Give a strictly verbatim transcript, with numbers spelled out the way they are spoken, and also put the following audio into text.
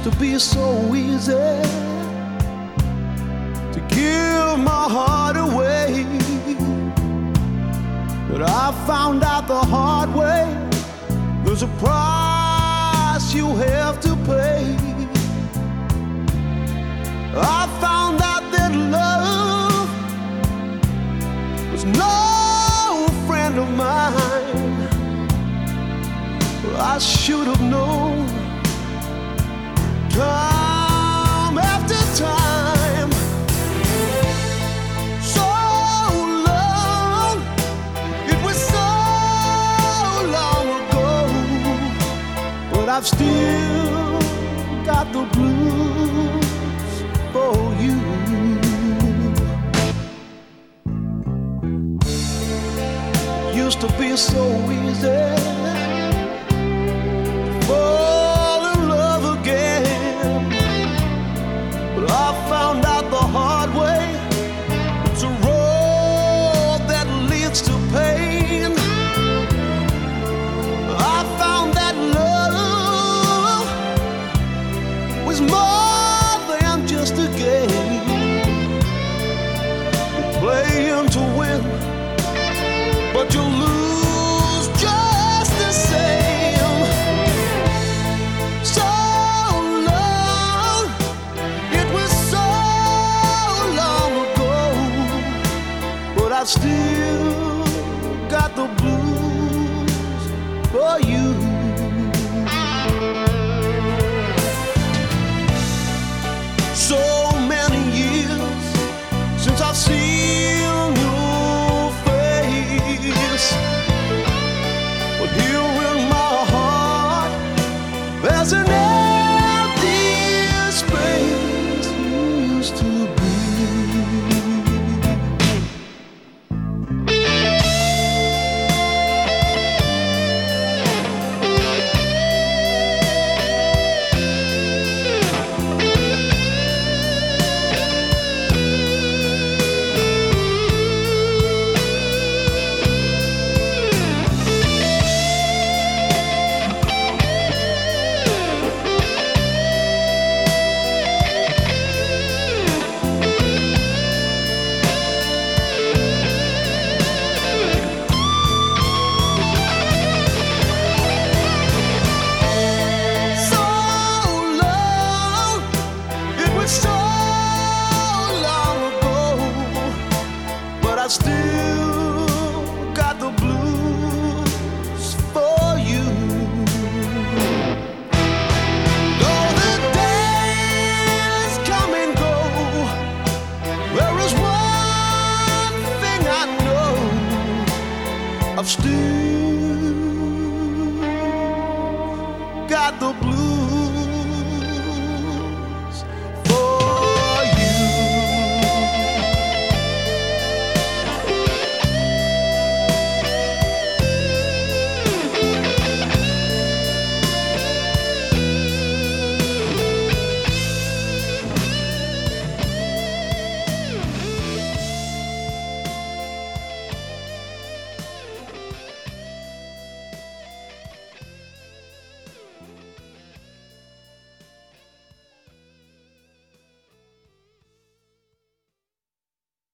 Used to be so easy to give my heart away, but I found out the hard way there's a price you have to pay. I found out that love was no friend of mine. I should have known time after time. So long, it was so long ago, but I've still got the blues for you. Used to be so easy fall in love again, but I found out the hard way it's a road that leads to pain. I found that love was more than just a game. You're playing to win, but you lose just the same. So long, it was so long ago, but I've still got the blues for you. So many years since I've seen your face, but here in my heart there's an empty space you used to be. I still got the blues for you. Though the days come and go, there is one thing I know, I've still got the blues.